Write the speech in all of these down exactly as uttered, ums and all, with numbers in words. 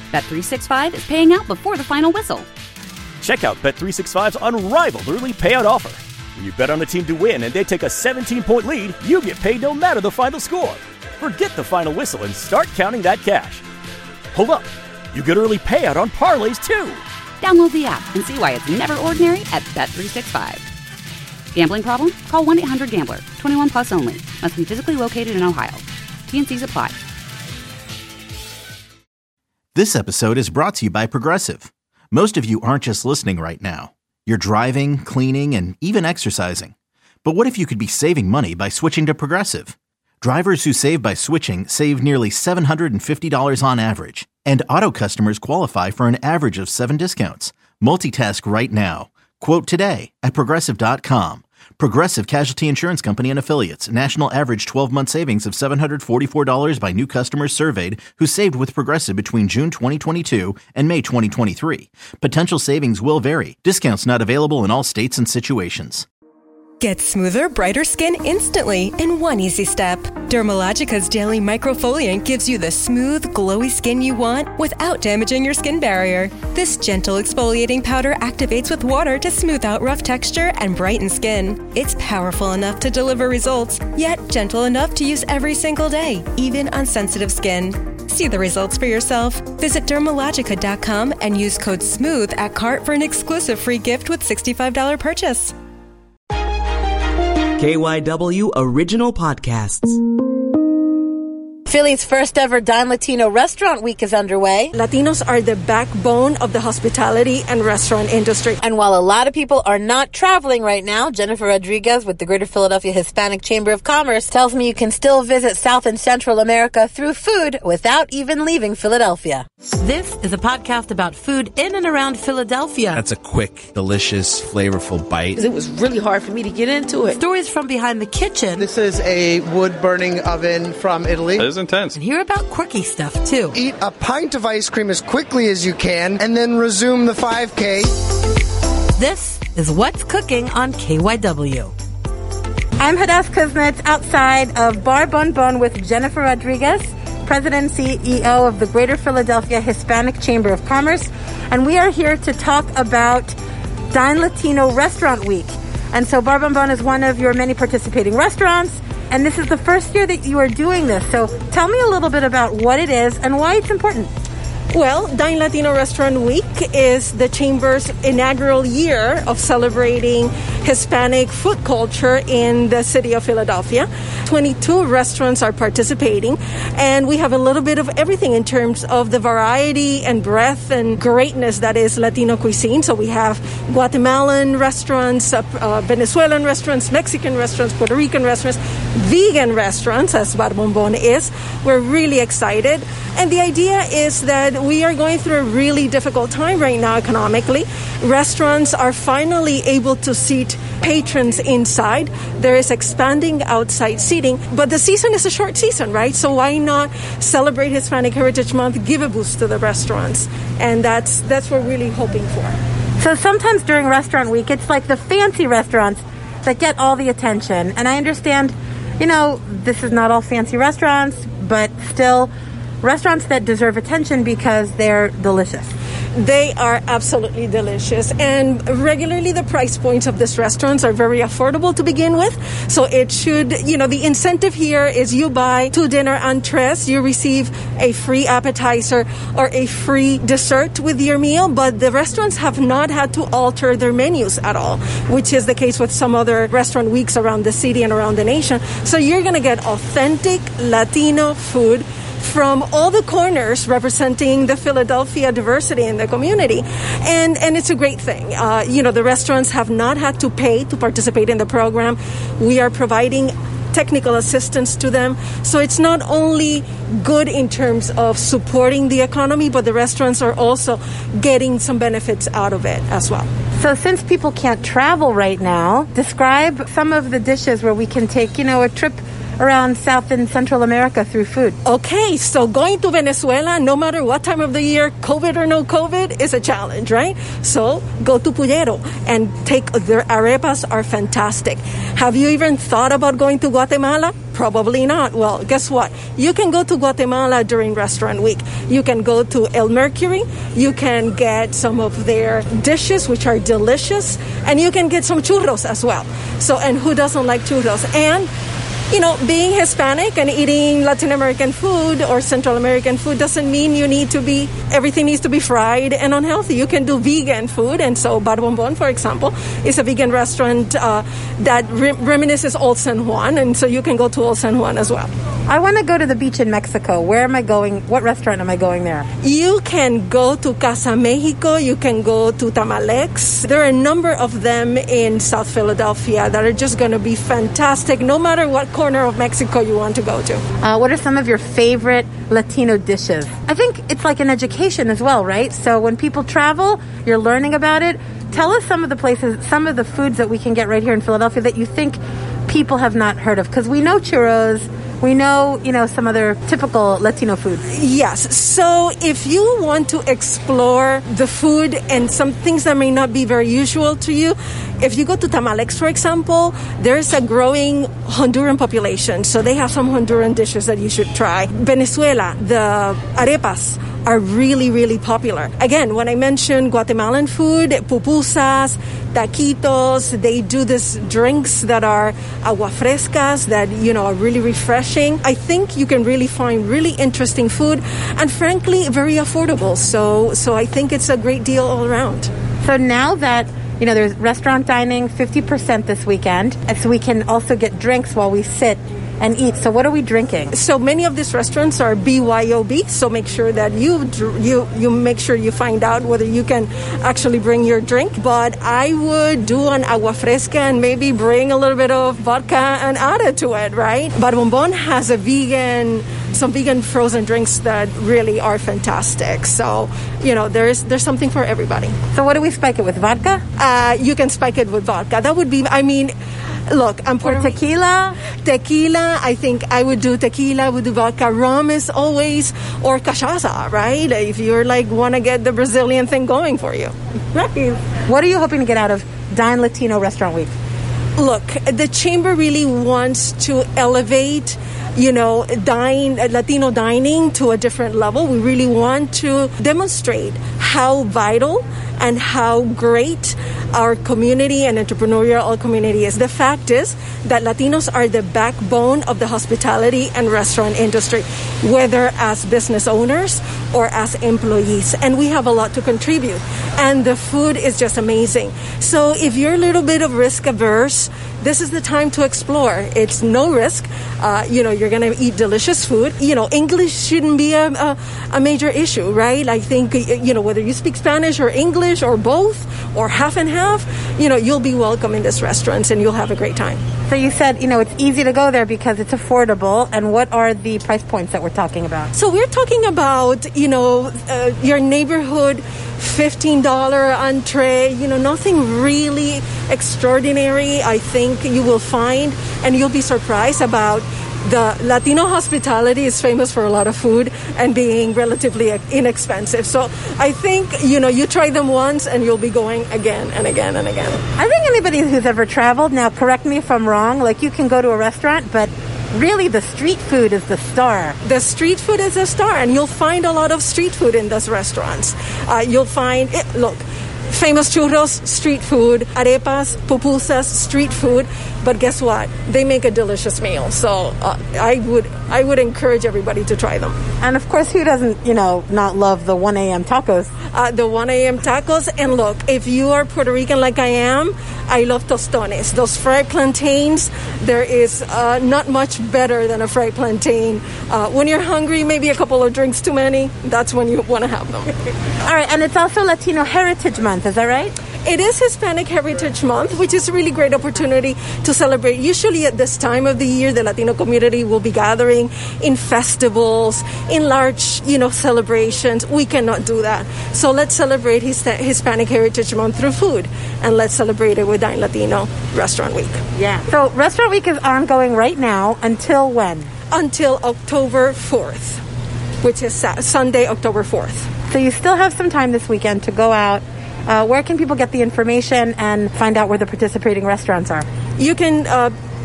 Bet three sixty-five is paying out before the final whistle. Check out Bet three sixty-five's unrivaled early payout offer. When you bet on a team to win and they take a seventeen-point lead, you get paid no matter the final score. Forget the final whistle and start counting that cash. Hold up. You get early payout on parlays, too. Download the app and see why it's never ordinary at Bet three sixty-five. Gambling problem? Call one eight hundred gambler. twenty-one plus only. Must be physically located in Ohio. T and C's apply. This episode is brought to you by Progressive. Most of you aren't just listening right now. You're driving, cleaning, and even exercising. But what if you could be saving money by switching to Progressive? Drivers who save by switching save nearly seven hundred fifty dollars on average. And auto customers qualify for an average of seven discounts. Multitask right now. Quote today at Progressive dot com. Progressive Casualty Insurance Company and Affiliates. National average twelve-month savings of seven hundred forty-four dollars by new customers surveyed who saved with Progressive between June twenty twenty-two and May twenty twenty-three. Potential savings will vary. Discounts not available in all states and situations. Get smoother, brighter skin instantly in one easy step. Dermalogica's Daily Microfoliant gives you the smooth, glowy skin you want without damaging your skin barrier. This gentle exfoliating powder activates with water to smooth out rough texture and brighten skin. It's powerful enough to deliver results, yet gentle enough to use every single day, even on sensitive skin. See the results for yourself. Visit Dermalogica dot com and use code SMOOTH at cart for an exclusive free gift with sixty-five dollars purchase. K Y W Original Podcasts. Philly's first ever Dine Latino Restaurant Week is underway. Latinos are the backbone of the hospitality and restaurant industry. And while a lot of people are not traveling right now, Jennifer Rodriguez with the Greater Philadelphia Hispanic Chamber of Commerce tells me you can still visit South and Central America through food without even leaving Philadelphia. This is a podcast about food in and around Philadelphia. That's a quick, delicious, flavorful bite. It was really hard for me to get into it. Stories from behind the kitchen. This is a wood-burning oven from Italy. It is intense. And hear about quirky stuff, too. Eat a pint of ice cream as quickly as you can, and then resume the five K. This is What's Cooking on K Y W. I'm Hadass Kuznets outside of Bar Bon Bon with Jennifer Rodriguez, President and C E O of the Greater Philadelphia Hispanic Chamber of Commerce, and we are here to talk about Dine Latino Restaurant Week. And so Bar Bon Bon is one of your many participating restaurants, and this is the first year that you are doing this. So tell me a little bit about what it is and why it's important. Well, Dine Latino Restaurant Week is the Chamber's inaugural year of celebrating Hispanic food culture in the city of Philadelphia. twenty-two restaurants are participating, and we have a little bit of everything in terms of the variety and breadth and greatness that is Latino cuisine. So we have Guatemalan restaurants, uh, uh, Venezuelan restaurants, Mexican restaurants, Puerto Rican restaurants, vegan restaurants, as Bar Bon Bon is. We're really excited. And the idea is that we are going through a really difficult time right now economically. Restaurants are finally able to seat patrons inside. There is expanding outside seating, but the season is a short season, right? So why not celebrate Hispanic Heritage Month, give a boost to the restaurants? And that's that's what we're really hoping for. So sometimes during Restaurant Week, it's like the fancy restaurants that get all the attention. And I understand, you know, this is not all fancy restaurants, but still restaurants that deserve attention because they're delicious. They are absolutely delicious, and regularly the price points of these restaurants are very affordable to begin with. So it should, you know, the incentive here is you buy two dinner entrees, you receive a free appetizer or a free dessert with your meal, but the restaurants have not had to alter their menus at all, which is the case with some other restaurant weeks around the city and around the nation. So you're going to get authentic Latino food from all the corners representing the Philadelphia diversity in the community. And and it's a great thing. Uh, you know, the restaurants have not had to pay to participate in the program. We are providing technical assistance to them. So it's not only good in terms of supporting the economy, but the restaurants are also getting some benefits out of it as well. So since people can't travel right now, describe some of the dishes where we can take, you know, a trip around South and Central America through food. Okay, so going to Venezuela, no matter what time of the year, COVID or no COVID, is a challenge, right? So go to Pullero and take, their arepas are fantastic. Have you even thought about going to Guatemala? Probably not. Well, guess what? You can go to Guatemala during Restaurant Week. You can go to El Mercury. You can get some of their dishes, which are delicious. And you can get some churros as well. So, and who doesn't like churros? And you know, being Hispanic and eating Latin American food or Central American food doesn't mean you need to be, everything needs to be fried and unhealthy. You can do vegan food. And so Bar Bon Bon, for example, is a vegan restaurant uh, that re- reminisces Old San Juan. And so you can go to Old San Juan as well. I want to go to the beach in Mexico. Where am I going? What restaurant am I going there? You can go to Casa Mexico. You can go to Tamalex. There are a number of them in South Philadelphia that are just going to be fantastic, no matter what corner of Mexico you want to go to. Uh, what are some of your favorite Latino dishes? I think it's like an education as well, right? So when people travel, you're learning about it. Tell us some of the places, some of the foods that we can get right here in Philadelphia that you think people have not heard of. Because we know churros. We know, you know, some other typical Latino foods. Yes. So if you want to explore the food and some things that may not be very usual to you, if you go to Tamalex, for example, there's a growing Honduran population. So they have some Honduran dishes that you should try. Venezuela, the arepas are really, really popular. Again, when I mentioned Guatemalan food, pupusas, taquitos, they do these drinks that are agua frescas that, you know, are really refreshing. I think you can really find really interesting food and, frankly, very affordable. So, so I think it's a great deal all around. So now that, you know, there's restaurant dining, fifty percent this weekend, and so we can also get drinks while we sit and eat. So what are we drinking? So many of these restaurants are B Y O B, so make sure that you you you make sure you find out whether you can actually bring your drink. But I would do an agua fresca and maybe bring a little bit of vodka and add it to it, right? Bar Bon Bon has a vegan, some vegan frozen drinks that really are fantastic. So, you know, there's there's something for everybody. So what do we spike it with, vodka? Uh, you can spike it with vodka. That would be, I mean, look, I'm Puerto Or tequila? Tequila, I think I would do tequila, I would do vodka. Rum is always, or cachaça, right? If you're like, want to get the Brazilian thing going for you. Right. What are you hoping to get out of Dine Latino Restaurant Week? Look, the Chamber really wants to elevate, you know, dine, Latino dining to a different level. We really want to demonstrate how vital and how great our community and entrepreneurial community is. The fact is that Latinos are the backbone of the hospitality and restaurant industry, whether as business owners or as employees. And we have a lot to contribute. And the food is just amazing. So if you're a little bit of risk averse, this is the time to explore. It's no risk. Uh, you know, you're going to eat delicious food. You know, English shouldn't be a, a, a major issue, right? I think, you know, whether you speak Spanish or English or both or half and half, you know, you'll be welcome in this restaurant and you'll have a great time. So you said, you know, it's easy to go there because it's affordable. And what are the price points that we're talking about? So we're talking about, you know, uh, your neighborhood fifteen dollars entree, you know, nothing really extraordinary, I think you will find, and you'll be surprised about the Latino hospitality is famous for a lot of food and being relatively inexpensive. So I think, you know, you try them once and you'll be going again and again and again. I think anybody who's ever traveled, now correct me if I'm wrong, like you can go to a restaurant, but really the street food is the star. The street food is the star, and you'll find a lot of street food in those restaurants. Uh, you'll find, it, look, famous churros, street food, arepas, pupusas, street food. But guess what? They make a delicious meal. So uh, I would I would encourage everybody to try them. And of course, who doesn't, you know, not love the one a.m. tacos? Uh, the one a.m. tacos. And look, if you are Puerto Rican like I am, I love tostones. Those fried plantains, there is uh, not much better than a fried plantain. Uh, when you're hungry, maybe a couple of drinks too many, that's when you want to have them. All right, and it's also Latino Heritage Month, is that right? It is Hispanic Heritage Month, which is a really great opportunity to celebrate. Usually at this time of the year, the Latino community will be gathering in festivals, in large, you know, celebrations. We cannot do that. So let's celebrate his Hispanic Heritage Month through food, and let's celebrate it with Dine Latino Restaurant Week. Yeah. So Restaurant Week is ongoing right now until when? Until October fourth, which is Sunday, October fourth. So you still have some time this weekend to go out. Uh, where can people get the information and find out where the participating restaurants are? You can uh,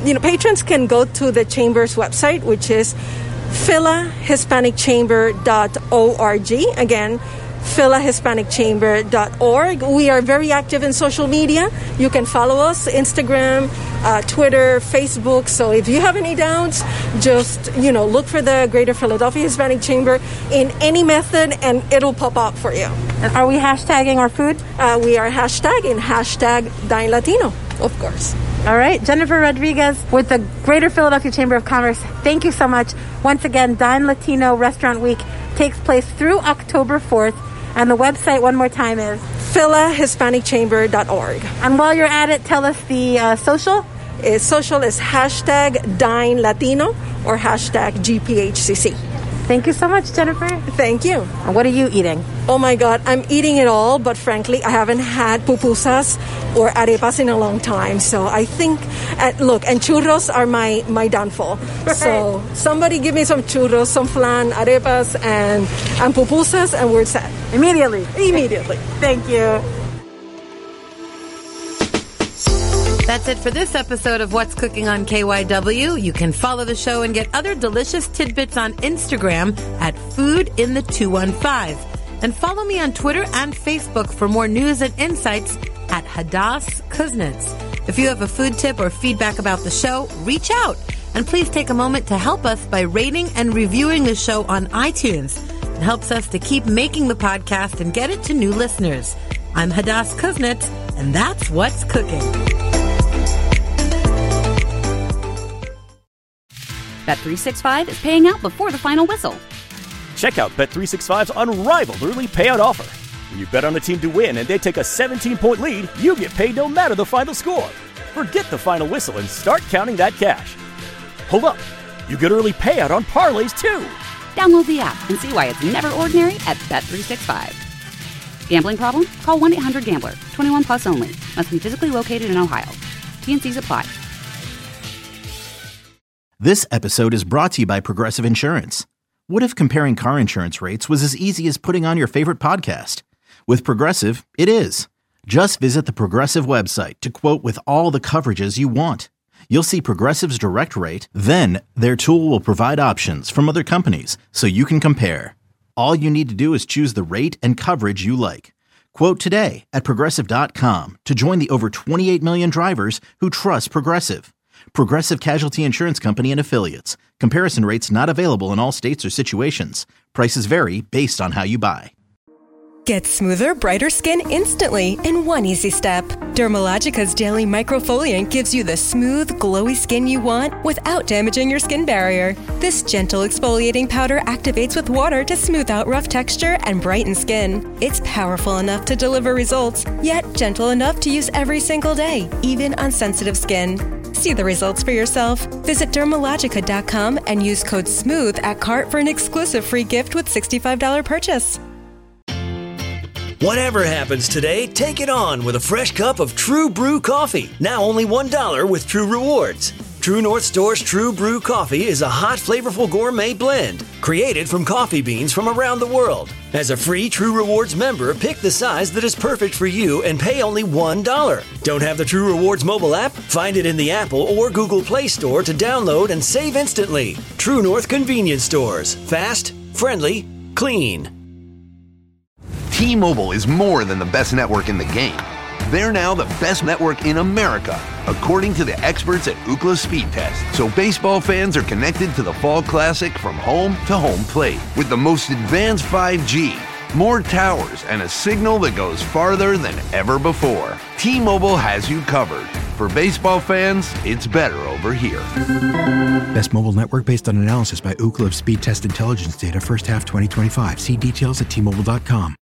you know, patrons can go to the Chamber's website, which is phila hispanic chamber dot org. Again, phila hispanic chamber dot org. We are very active in social media. You can follow us, Instagram, uh, Twitter, Facebook. So if you have any doubts, just, you know, look for the Greater Philadelphia Hispanic Chamber in any method and it'll pop up for you. And are we hashtagging our food? Uh, we are hashtagging hashtag Dine Latino, of course. All right, Jennifer Rodriguez with the Greater Philadelphia Chamber of Commerce. Thank you so much. Once again, Dine Latino Restaurant Week takes place through October fourth. And the website, one more time, is phila hispanic chamber dot org. And while you're at it, tell us the uh, social. Is social is hashtag Dine Latino or hashtag G P H C C. Thank you so much, Jennifer. Thank you. And what are you eating? Oh my God, I'm eating it all, but frankly, I haven't had pupusas or arepas in a long time. So I think, uh, look, and churros are my, my downfall. Right. So somebody give me some churros, some flan, arepas, and, and pupusas, and we're set. Immediately. Immediately. Thank you. That's it for this episode of What's Cooking on K Y W. You can follow the show and get other delicious tidbits on Instagram at Food in the two one five. And follow me on Twitter and Facebook for more news and insights at Hadass Kuznets. If you have a food tip or feedback about the show, reach out. And please take a moment to help us by rating and reviewing the show on iTunes. It helps us to keep making the podcast and get it to new listeners. I'm Hadass Kuznets, and that's What's Cooking. Bet three sixty-five is paying out before the final whistle. Check out Bet three sixty-five's unrivaled early payout offer. When you bet on a team to win and they take a seventeen-point lead, you get paid no matter the final score. Forget the final whistle and start counting that cash. Hold up, you get early payout on parlays too. Download the app and see why it's never ordinary at Bet three sixty-five. Gambling problem? Call one eight hundred gambler. twenty-one plus only. Must be physically located in Ohio. T and C's apply. This episode is brought to you by Progressive Insurance. What if comparing car insurance rates was as easy as putting on your favorite podcast? With Progressive, it is. Just visit the Progressive website to quote with all the coverages you want. You'll see Progressive's direct rate, then their tool will provide options from other companies so you can compare. All you need to do is choose the rate and coverage you like. Quote today at Progressive dot com to join the over twenty-eight million drivers who trust Progressive. Progressive Casualty Insurance Company and Affiliates. Comparison rates not available in all states or situations. Prices vary based on how you buy. Get smoother, brighter skin instantly in one easy step. Dermalogica's Daily Microfoliant gives you the smooth, glowy skin you want without damaging your skin barrier. This gentle exfoliating powder activates with water to smooth out rough texture and brighten skin. It's powerful enough to deliver results, yet gentle enough to use every single day, even on sensitive skin. See the results for yourself. Visit Dermalogica dot com and use code SMOOTH at cart for an exclusive free gift with sixty-five dollars purchase. Whatever happens today, take it on with a fresh cup of True Brew coffee. Now only one dollar with True Rewards. True North Store's True Brew coffee is a hot, flavorful gourmet blend created from coffee beans from around the world. As a free True Rewards member, pick the size that is perfect for you and pay only one dollar. Don't have the True Rewards mobile app? Find it in the Apple or Google Play Store to download and save instantly. True North Convenience Stores. Fast, friendly, clean. T-Mobile is more than the best network in the game. They're now the best network in America, according to the experts at Ookla Speed Test. So baseball fans are connected to the Fall Classic from home to home plate with the most advanced five G, more towers, and a signal that goes farther than ever before. T-Mobile has you covered. For baseball fans, it's better over here. Best mobile network based on analysis by Ookla of Speed Test Intelligence data first half twenty twenty-five. See details at T Mobile dot com.